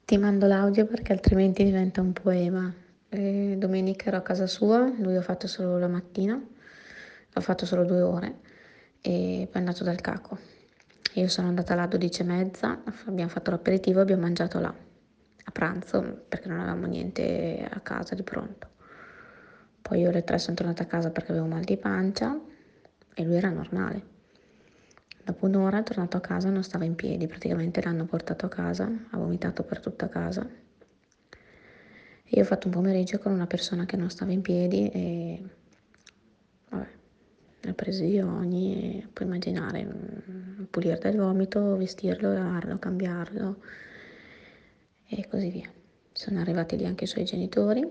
Ti mando l'audio perché altrimenti diventa un poema. Domenica ero a casa sua, lui ho fatto solo la mattina, ho fatto solo 2 ore e poi è andato dal caco. Io sono andata là a 12:30, abbiamo fatto l'aperitivo e abbiamo mangiato là, a pranzo, perché non avevamo niente a casa di pronto. Poi io alle 3 sono tornata a casa perché avevo mal di pancia e lui era normale. Dopo 1 ora è tornato a casa, non stava in piedi, praticamente l'hanno portato a casa, ha vomitato per tutta casa. E io ho fatto un pomeriggio con una persona che non stava in piedi e vabbè, ne ho presi di ogni e puoi immaginare, pulire dal vomito, vestirlo, lavarlo, cambiarlo e così via. Sono arrivati lì anche i suoi genitori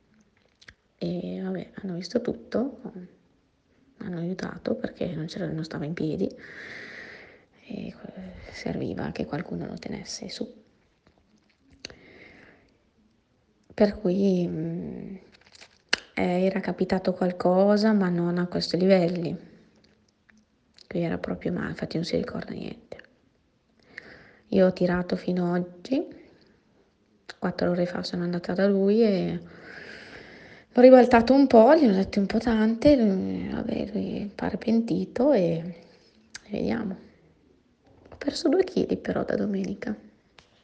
e vabbè, hanno visto tutto, hanno aiutato perché non stava in piedi e serviva che qualcuno lo tenesse su. Per cui era capitato qualcosa, ma non a questi livelli. Qui era proprio male, infatti non si ricorda niente. Io ho tirato fino ad oggi, 4 ore fa sono andata da lui e l'ho ribaltato un po', gli ho dette un po' tante, vabbè, lui pare pentito e vediamo. Ho perso 2 chili però da domenica.